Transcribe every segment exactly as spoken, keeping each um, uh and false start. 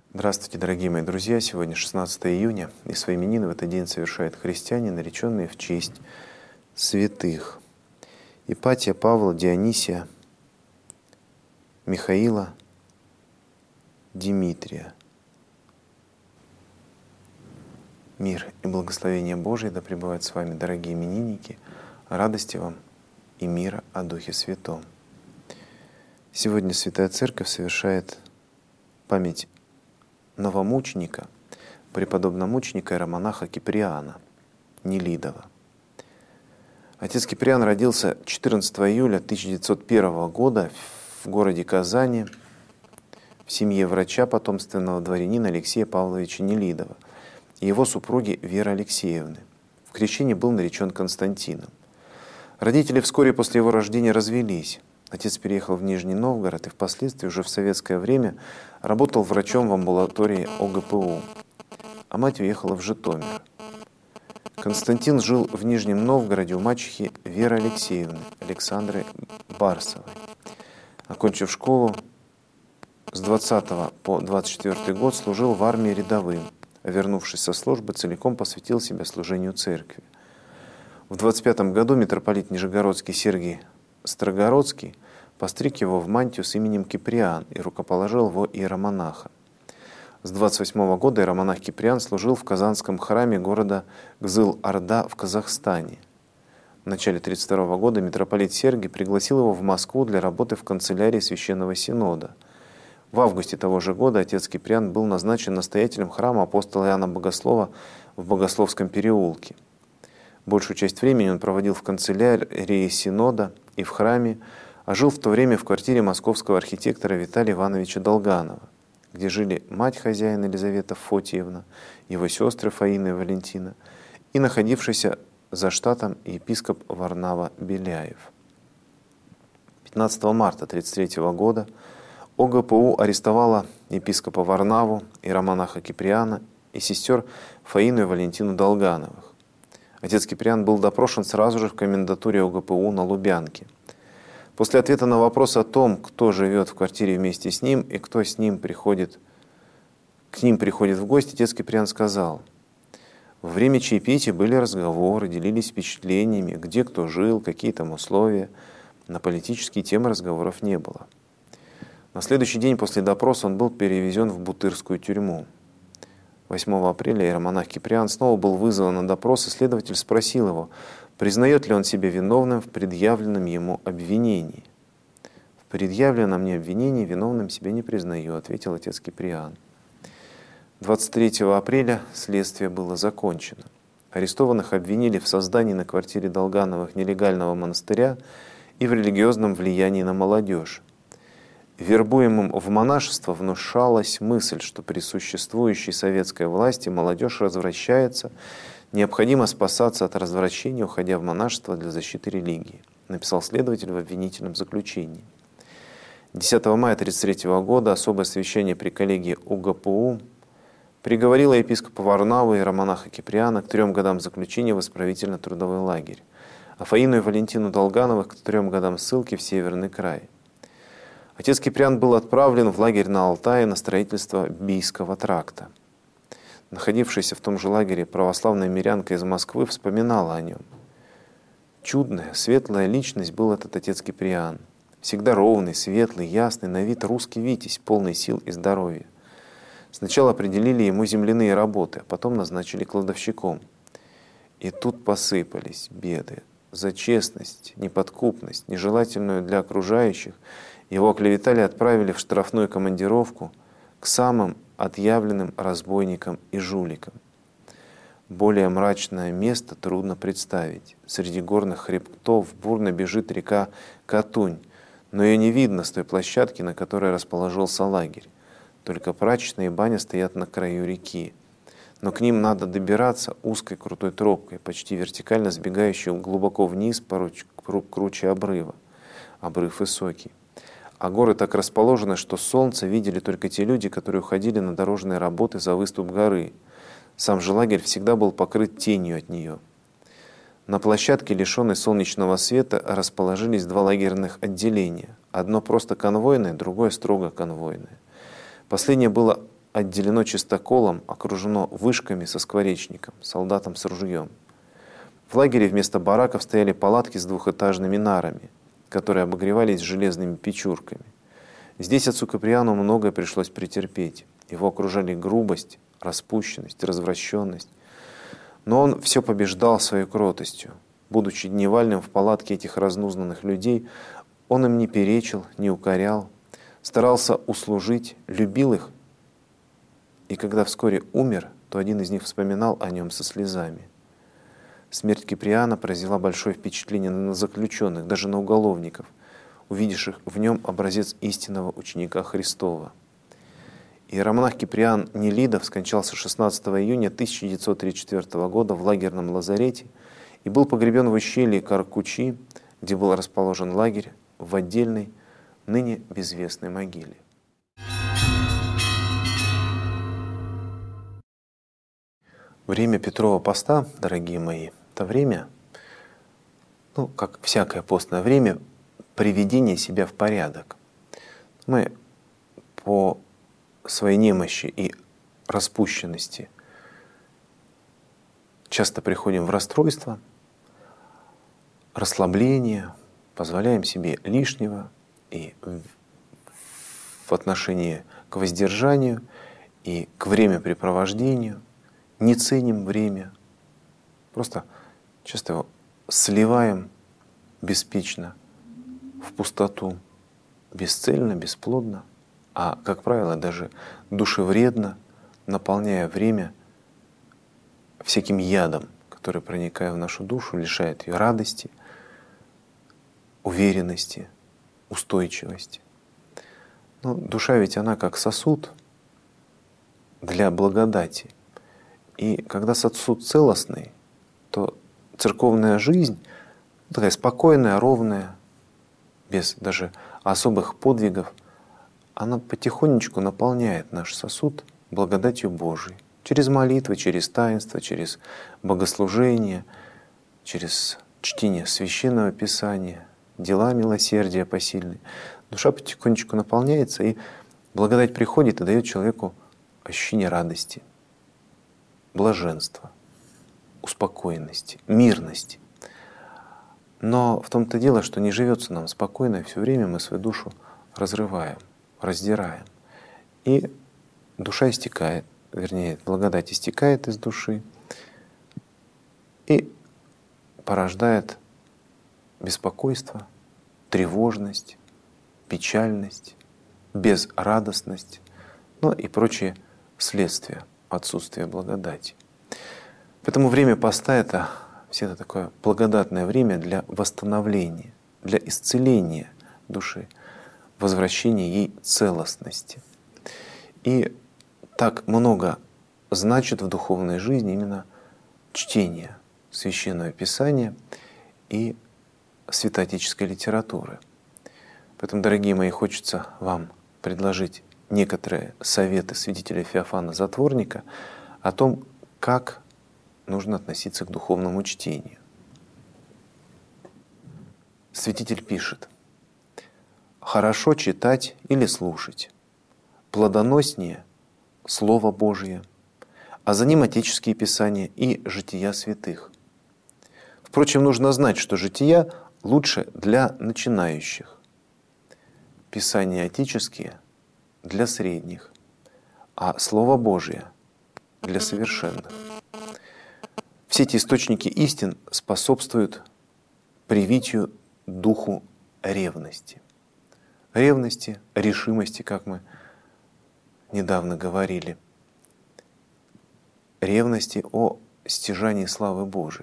Здравствуйте, дорогие мои друзья! Сегодня шестнадцатое июня, и свои именины в этот день совершают христиане, нареченные в честь святых Ипатия, Павла, Дионисия, Михаила, Димитрия. Мир и благословение Божие да пребывают с вами, дорогие именинники, радости вам и мира о Духе Святом. Сегодня Святая Церковь совершает память новомученика, преподобномученика иеромонаха Киприана Нелидова. Отец Киприан родился четырнадцатого июля тысяча девятьсот первого года в городе Казани в семье врача, потомственного дворянина Алексея Павловича Нелидова и его супруги Веры Алексеевны. В крещении был наречен Константином. Родители вскоре после его рождения развелись. Отец переехал в Нижний Новгород и впоследствии уже в советское время работал врачом в амбулатории О Г П У, а мать уехала в Житомир. Константин жил в Нижнем Новгороде у мачехи Веры Алексеевны, Александры Барсовой. Окончив школу, с двадцатого по двадцать четвёртый год служил в армии рядовым, а вернувшись со службы, целиком посвятил себя служению церкви. В двадцать пятом году митрополит Нижегородский Сергий Строгородский постриг его в мантию с именем Киприан и рукоположил его иеромонаха. С двадцать восьмого года иеромонах Киприан служил в Казанском храме города Кызыл-Орда в Казахстане. В начале тридцать второго года митрополит Сергий пригласил его в Москву для работы в канцелярии Священного Синода. В августе того же года отец Киприан был назначен настоятелем храма апостола Иоанна Богослова в Богословском переулке. Большую часть времени он проводил в канцелярии Синода и в храме, а жил в то время в квартире московского архитектора Виталия Ивановича Долганова, где жили мать хозяина Елизавета Фотиевна, его сестры Фаина и Валентина и находившийся за штатом епископ Варнава Беляев. пятнадцатого марта тридцать третьего года О Г П У арестовала епископа Варнаву, иеромонаха Киприана и сестер Фаину и Валентину Долгановых. Отец Киприан был допрошен сразу же в комендатуре О Г П У на Лубянке. После ответа на вопрос о том, кто живет в квартире вместе с ним и кто с ним приходит, к ним приходит в гости, отец Киприан сказал: «Во время чаепития были разговоры, делились впечатлениями, где кто жил, какие там условия. На политические темы разговоров не было». На следующий день после допроса он был перевезен в Бутырскую тюрьму. восьмого апреля иеромонах Киприан снова был вызван на допрос, и следователь спросил его, признает ли он себя виновным в предъявленном ему обвинении. «В предъявленном мне обвинении виновным себя не признаю», — ответил отец Киприан. двадцать третьего апреля следствие было закончено. Арестованных обвинили в создании на квартире Долгановых нелегального монастыря и в религиозном влиянии на молодежь. Вербуемым в монашество внушалась мысль, что при существующей советской власти молодежь развращается, необходимо спасаться от развращения, уходя в монашество для защиты религии, написал следователь в обвинительном заключении. десятого мая тридцать третьего года особое совещание при коллегии О Г П У приговорило епископа Варнаву и иеромонаха Киприана к трем годам заключения в исправительно-трудовой лагерь, а Фаину и Валентину Долгановых к трем годам ссылки в Северный край. Отец Киприан был отправлен в лагерь на Алтае на строительство Бийского тракта. Находившаяся в том же лагере православная мирянка из Москвы вспоминала о нем. Чудная, светлая личность был этот отец Киприан. Всегда ровный, светлый, ясный, на вид русский витязь, полный сил и здоровья. Сначала определили ему земляные работы, а потом назначили кладовщиком. И тут посыпались беды. За честность, неподкупность, нежелательную для окружающих, его оклеветали и отправили в штрафную командировку к самым отъявленным разбойникам и жуликам. Более мрачное место трудно представить. Среди горных хребтов бурно бежит река Катунь, но ее не видно с той площадки, на которой расположился лагерь. Только прачечная и баня стоят на краю реки. Но к ним надо добираться узкой крутой тропкой, почти вертикально сбегающей глубоко вниз, порой круче обрыва. Обрыв высокий. А горы так расположены, что солнце видели только те люди, которые уходили на дорожные работы за выступ горы. Сам же лагерь всегда был покрыт тенью от нее. На площадке, лишенной солнечного света, расположились два лагерных отделения. Одно просто конвойное, другое строго конвойное. Последнее было отделено чистоколом, окружено вышками со скворечником, солдатом с ружьем. В лагере вместо бараков стояли палатки с двухэтажными нарами, которые обогревались железными печурками. Здесь отцу Киприану многое пришлось претерпеть. Его окружали грубость, распущенность, развращенность. Но он все побеждал своей кротостью. Будучи дневальным в палатке этих разнузнанных людей, он им не перечил, не укорял, старался услужить, любил их. И когда вскоре умер, то один из них вспоминал о нем со слезами. Смерть Киприана произвела большое впечатление на заключенных, даже на уголовников, увидевших в нем образец истинного ученика Христова. Иеромонах Киприан Нелидов скончался шестнадцатого июня тысяча девятьсот тридцать четвёртого года в лагерном лазарете и был погребен в ущелье Каркучи, где был расположен лагерь, в отдельной, ныне безвестной могиле. Время Петрова поста, дорогие мои, это время, ну, как всякое постное время, приведения себя в порядок. Мы по своей немощи и распущенности часто приходим в расстройство, расслабление, позволяем себе лишнего и в отношении к воздержанию, и к времяпрепровождению, не ценим время, просто часто его сливаем беспечно в пустоту, бесцельно, бесплодно, а, как правило, даже душевредно, наполняя время всяким ядом, который, проникая в нашу душу, лишает ее радости, уверенности, устойчивости. Но душа ведь она как сосуд для благодати. И когда сосуд целостный, то церковная жизнь такая спокойная, ровная, без даже особых подвигов, она потихонечку наполняет наш сосуд благодатью Божией. Через молитвы, через таинство, через богослужение, через чтение Священного Писания, дела милосердия посильные. Душа потихонечку наполняется, и благодать приходит и дает человеку ощущение радости, блаженства, успокоенности, мирности. Но в том-то дело, что не живется нам спокойно, и все время мы свою душу разрываем, раздираем. И душа истекает, вернее, благодать истекает из души и порождает беспокойство, тревожность, печальность, безрадостность, ну и прочие следствия отсутствия благодати. Поэтому время поста — это всегда такое благодатное время для восстановления, для исцеления души, возвращения ей целостности. И так много значит в духовной жизни именно чтение Священного Писания и святоотеческой литературы. Поэтому, дорогие мои, хочется вам предложить некоторые советы святителя Феофана Затворника о том, как нужно относиться к духовному чтению. Святитель пишет: «Хорошо читать или слушать, плодоноснее Слово Божие, а за ним отеческие писания и жития святых. Впрочем, нужно знать, что жития лучше для начинающих, писания отеческие для средних, а Слово Божие для совершенных. Все эти источники истин способствуют привитию духу ревности. Ревности, решимости, как мы недавно говорили. Ревности о стяжании славы Божией.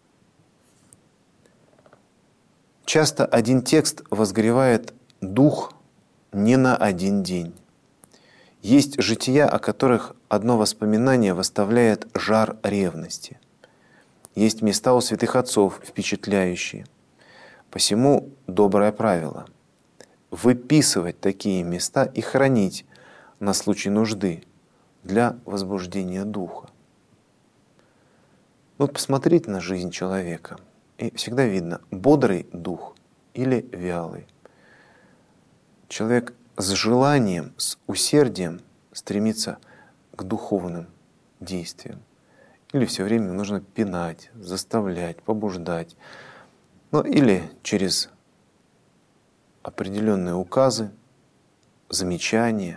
Часто один текст возгревает дух не на один день. Есть жития, о которых одно воспоминание выставляет жар ревности. Есть места у святых отцов впечатляющие. Посему доброе правило — выписывать такие места и хранить на случай нужды для возбуждения духа. Вот посмотреть на жизнь человека, и всегда видно, бодрый дух или вялый. Человек с желанием, с усердием стремится к духовным действиям. Или все время нужно пинать, заставлять, побуждать. Ну или через определенные указы, замечания,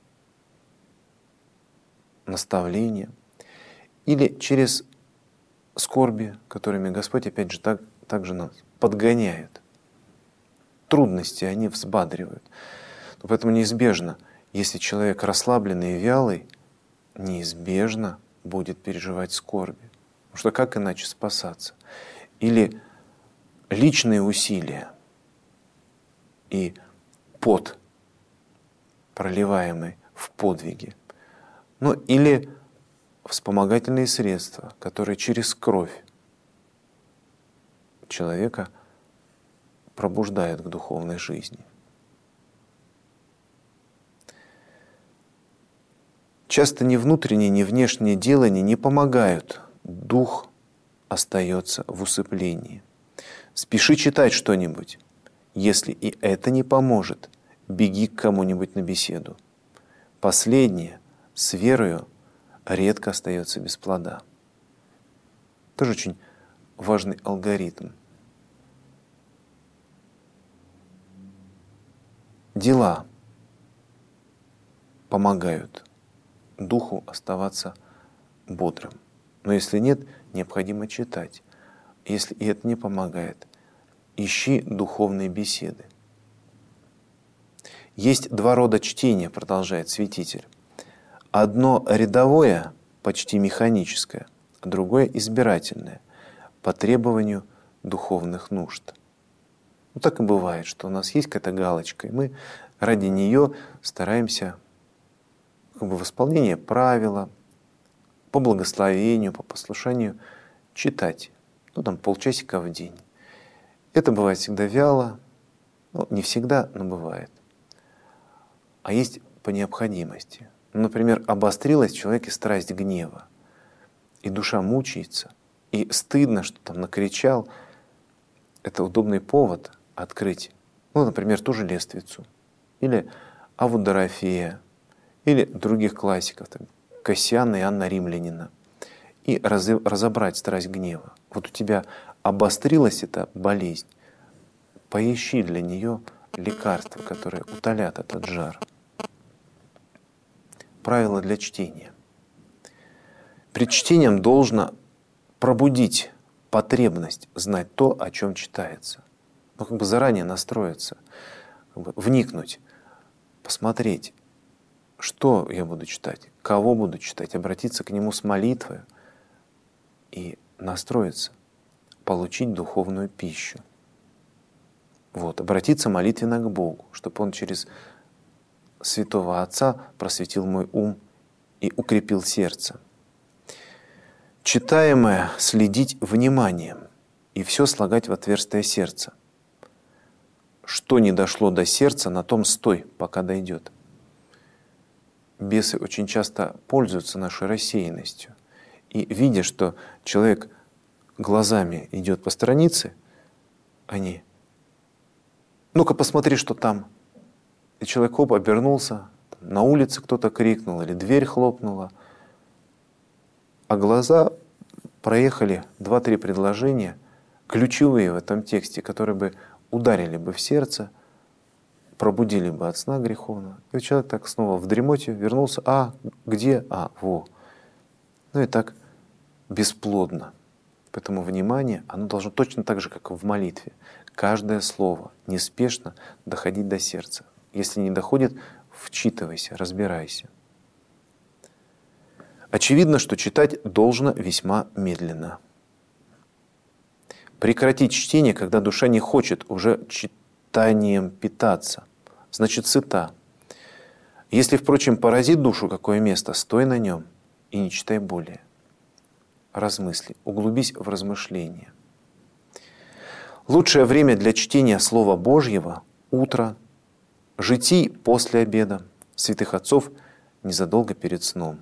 наставления. Или через скорби, которыми Господь, опять же, так, также нас подгоняет. Трудности они взбадривают. Но поэтому неизбежно, если человек расслабленный и вялый, неизбежно будет переживать скорби. Потому что как иначе спасаться? Или личные усилия и пот, проливаемый в подвиге. Ну или вспомогательные средства, которые через кровь человека пробуждают к духовной жизни. Часто ни внутреннее, ни внешнее делание не помогают. Дух остается в усыплении. Спеши читать что-нибудь. Если и это не поможет, беги к кому-нибудь на беседу. Последнее с верою редко остается без плода. Тоже очень важный алгоритм. Дела помогают духу оставаться бодрым. Но если нет, необходимо читать. Если и это не помогает, ищи духовные беседы. Есть два рода чтения, продолжает святитель. Одно рядовое, почти механическое, а другое избирательное, по требованию духовных нужд. Ну так и бывает, что у нас есть какая-то галочка, и мы ради нее стараемся как бы в исполнение правила, по благословению, по послушанию читать. Ну там полчасика в день. Это бывает всегда вяло, ну, не всегда, но бывает. А есть по необходимости. Например, обострилась в человеке страсть гнева, и душа мучается, и стыдно, что там накричал. Это удобный повод открыть, ну, например, ту же Лествицу, или Аву Дорофея, или других классиков, там, Кассиана и Анна Римлянина, и раз, разобрать страсть гнева. Вот у тебя обострилась эта болезнь, поищи для нее лекарства, которые утолят этот жар. Правило для чтения. Перед чтением должно пробудить потребность знать то, о чем читается. Ну, как бы заранее настроиться, как бы вникнуть, посмотреть, что я буду читать, кого буду читать, обратиться к нему с молитвой и настроиться, получить духовную пищу. Вот, обратиться молитвенно к Богу, чтобы Он через Святого Отца просветил мой ум и укрепил сердце. Читаемое следить вниманием и все слагать в отверстие сердца. Что не дошло до сердца, на том стой, пока дойдет. Бесы очень часто пользуются нашей рассеянностью. И видя, что человек глазами идет по странице, они: ну-ка посмотри, что там. И человек оп, обернулся, на улице кто-то крикнул или дверь хлопнула. А глаза проехали два-три предложения, ключевые в этом тексте, которые бы ударили бы в сердце, пробудили бы от сна греховного. И человек так снова в дремоте вернулся. А, где? А, во. Ну и так бесплодно. Поэтому внимание, оно должно точно так же, как в молитве. Каждое слово неспешно доходить до сердца. Если не доходит, вчитывайся, разбирайся. Очевидно, что читать должно весьма медленно. Прекратить чтение, когда душа не хочет уже читанием питаться, значит сыта. Если, впрочем, поразит душу какое место, стой на нем и не читай более. Размысли, углубись в размышления. Лучшее время для чтения Слова Божьего – утро, житий после обеда, святых отцов незадолго перед сном.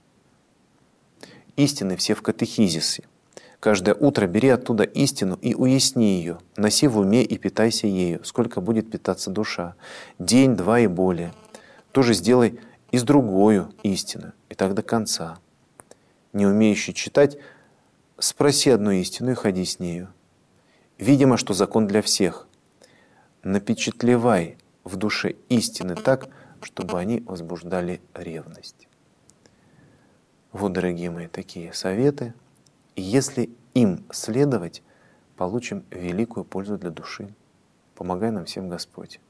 Истины все в катехизисе. Каждое утро бери оттуда истину и уясни ее, носи в уме и питайся ею, сколько будет питаться душа. День, два и более. Тоже сделай и с другою истину. и так до конца. Не умеющий читать, спроси одну истину и ходи с нею. Видимо, что закон для всех. Напечатлевай в душе истины так, чтобы они возбуждали ревность. Вот, дорогие мои, такие советы. И если им следовать, получим великую пользу для души. Помогай нам всем Господь.